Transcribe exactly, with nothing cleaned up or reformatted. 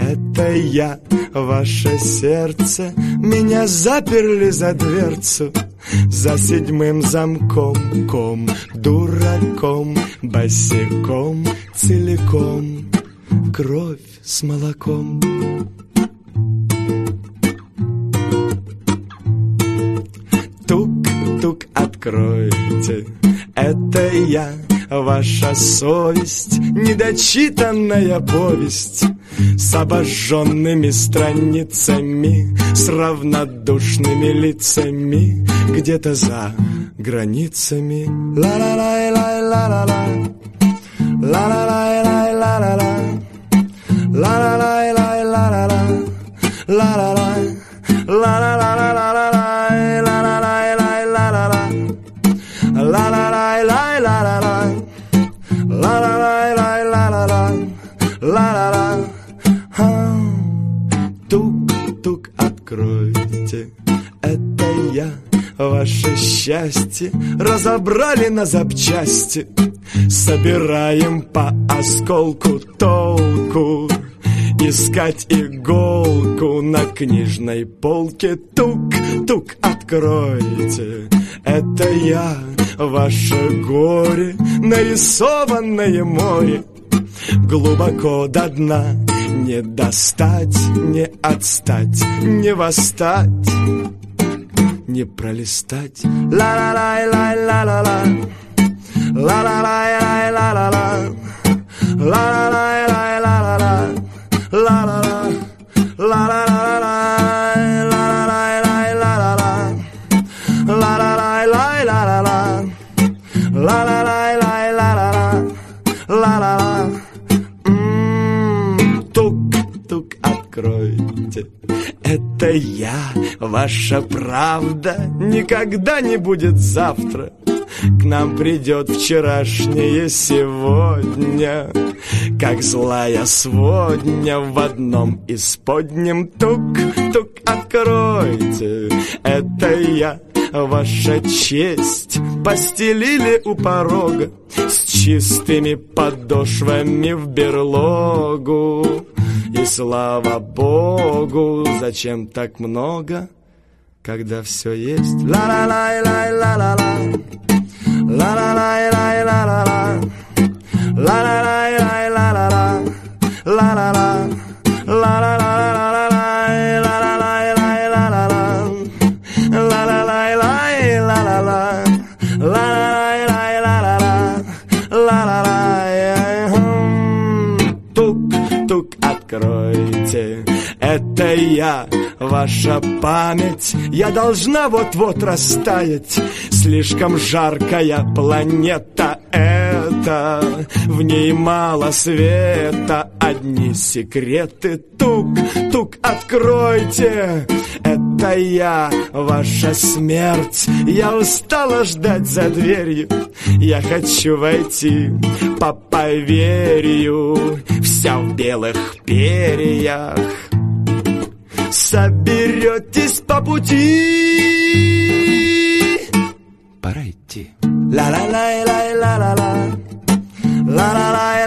это я, ваше сердце. Меня заперли за дверцу, за седьмым замком, ком, дураком, босиком, целиком, кровь с молоком. Тук-тук, откройте, это я, ваша совесть, недочитанная повесть с обожженными страницами, с равнодушными лицами где-то за границами. Ла-ла-лай-лай-ла-ла-ла, ла-ла-лай-лай-ла-ла-ла, ла-ла-лай-лай-ла-ла-ла, ла-ла-лай, ла-ла-ла-ла-ла-ла, ла-ла-ла-ла-ла-ла, тук-тук, откройте, это я, ваше счастье. Разобрали на запчасти, собираем по осколку, толку искать иголку на книжной полке. Тук-тук, откройте, это я, ваше горе, нарисованное море, глубоко до дна, не достать, не отстать, не восстать, не пролистать. Ла-ла-лай-лай-ла-ла-ла, ла-ла-лай-лай-ла-ла-ла, ла-ла-лай-лай-ла-ла-ла, ла-ла-ла, ла-ла-ла-ла, ла-ла-лай-лай-ла-ла-ла, ла-ла-лай-лай-ла-ла-ла, ла-ла-ла. Тук-тук, откройте, это я, ваша правда. Никогда не будет завтра, к нам придет вчерашнее сегодня, как злая сводня в одном исподнем. Тук-тук, откройте, это я, ваша честь. Постелили у порога с чистыми подошвами в берлогу. И слава Богу, зачем так много, когда все есть? Ла-ла-лай-лай-ла-ла-ла, ла-ла-лай-лай-ла-ла-ла, ла-ла-лай-лай-ла-ла-ла, ла-ла-ла, ла-ла-ла-ла-ла, ла-ла-лай-лай-ла-ла-ла, ла-ла-лай-лай-ла-ла-ла, ла-ла-лай-лай-ла-ла-ла, ла-ла-лай. Тук-тук, откройте, это я, ваша память. Я должна вот-вот растаять. Слишком жаркая планета эта, в ней мало света, одни секреты. Тук-тук, откройте, это я, ваша смерть. Я устала ждать за дверью, я хочу войти по поверью, вся в белых перьях. Соберетесь по пути, пора идти. Ла-ла-лай-лай-ла-ла-ла, ла-ла-лай.